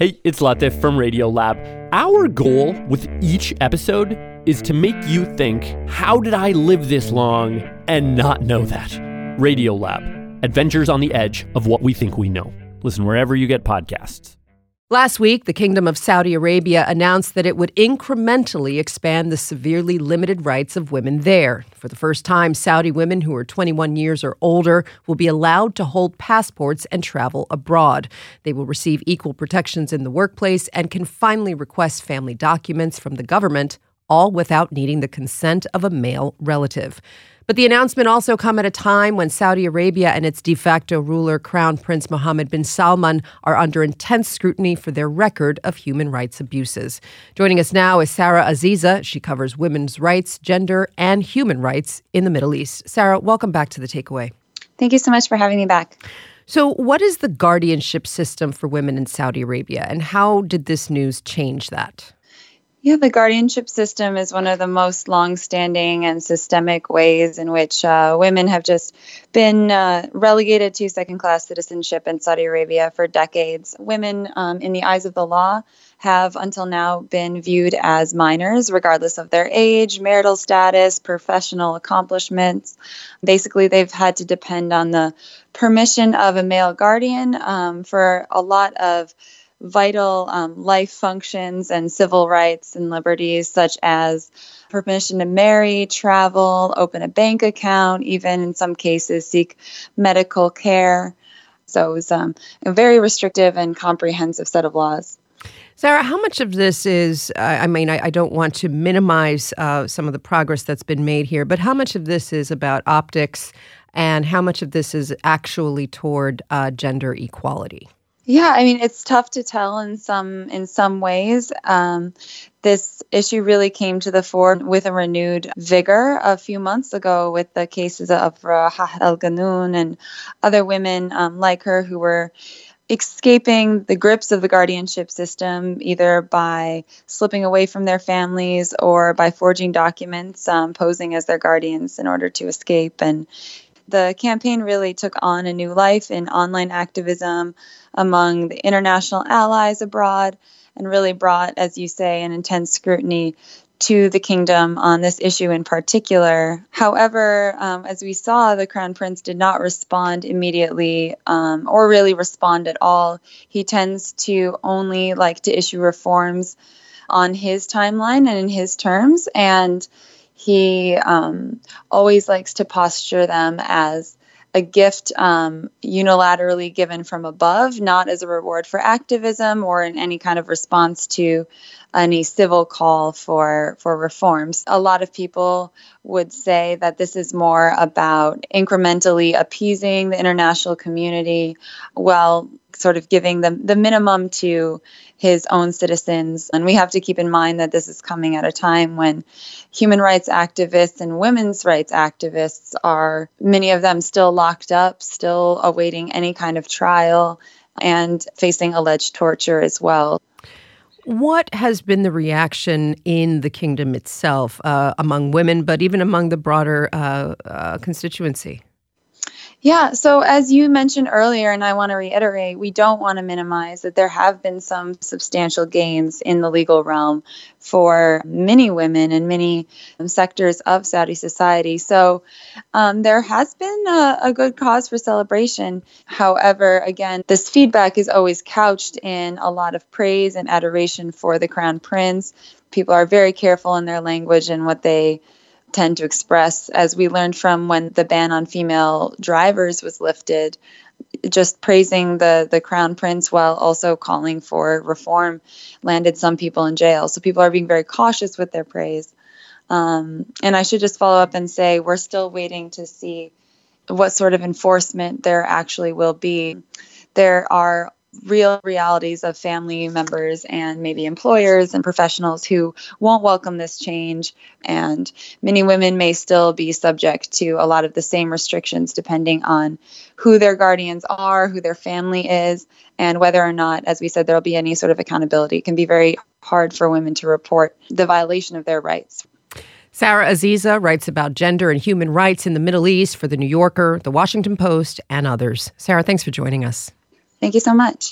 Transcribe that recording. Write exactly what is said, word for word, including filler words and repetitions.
Hey, it's Latif from Radiolab. Our goal with each episode is to make you think, how did I live this long and not know that? Radiolab, adventures on the edge of what we think we know. Listen wherever you get podcasts. Last week, the Kingdom of Saudi Arabia announced that it would incrementally expand the severely limited rights of women there. For the first time, Saudi women who are twenty-one years or older will be allowed to hold passports and travel abroad. They will receive equal protections in the workplace and can finally request family documents from the government, all without needing the consent of a male relative. But the announcement also come at a time when Saudi Arabia and its de facto ruler, Crown Prince Mohammed bin Salman, are under intense scrutiny for their record of human rights abuses. Joining us now is Sarah Aziza. She covers women's rights, gender, and human rights in the Middle East. Sarah, welcome back to The Takeaway. Thank you so much for having me back. So what is the guardianship system for women in Saudi Arabia, and how did this news change that? Yeah, the guardianship system is one of the most long-standing and systemic ways in which uh, women have just been uh, relegated to second-class citizenship in Saudi Arabia for decades. Women, um, in the eyes of the law, have until now been viewed as minors, regardless of their age, marital status, professional accomplishments. Basically, they've had to depend on the permission of a male guardian um, for a lot of vital um, life functions and civil rights and liberties, such as permission to marry, travel, open a bank account, even in some cases seek medical care. So it was um, a very restrictive and comprehensive set of laws. Sarah, how much of this is, uh, I mean, I, I don't want to minimize uh, some of the progress that's been made here, but how much of this is about optics and how much of this is actually toward uh, gender equality? Yeah, I mean, it's tough to tell in some in some ways. Um, this issue really came to the fore with a renewed vigor a few months ago with the cases of Rahat Al-Ghannoun and other women um, like her who were escaping the grips of the guardianship system, either by slipping away from their families or by forging documents, um, posing as their guardians in order to escape. And the campaign really took on a new life in online activism among the international allies abroad and really brought, as you say, an intense scrutiny to the kingdom on this issue in particular. However, um, as we saw, the Crown Prince did not respond immediately um, or really respond at all. He tends to only like to issue reforms on his timeline and in his terms, and he um, always likes to posture them as a gift um, unilaterally given from above, not as a reward for activism or in any kind of response to any civil call for, for reforms. A lot of people would say that this is more about incrementally appeasing the international community while sort of giving the, the minimum to his own citizens. And we have to keep in mind that this is coming at a time when human rights activists and women's rights activists are, many of them still locked up, still awaiting any kind of trial and facing alleged torture as well. What has been the reaction in the kingdom itself uh, among women, but even among the broader uh, uh, constituency? Yeah, so as you mentioned earlier, and I want to reiterate, we don't want to minimize that there have been some substantial gains in the legal realm for many women and many um, sectors of Saudi society. So um, there has been a, a good cause for celebration. However, again, this feedback is always couched in a lot of praise and adoration for the Crown Prince. People are very careful in their language and what they tend to express, as we learned from when the ban on female drivers was lifted, just praising the, the Crown Prince while also calling for reform landed some people in jail. So people are being very cautious with their praise. Um, and I should just follow up and say we're still waiting to see what sort of enforcement there actually will be. There are real realities of family members and maybe employers and professionals who won't welcome this change. And many women may still be subject to a lot of the same restrictions depending on who their guardians are, who their family is, and whether or not, as we said, there'll be any sort of accountability. It can be very hard for women to report the violation of their rights. Sarah Aziza writes about gender and human rights in the Middle East for The New Yorker, The Washington Post, and others. Sarah, thanks for joining us. Thank you so much.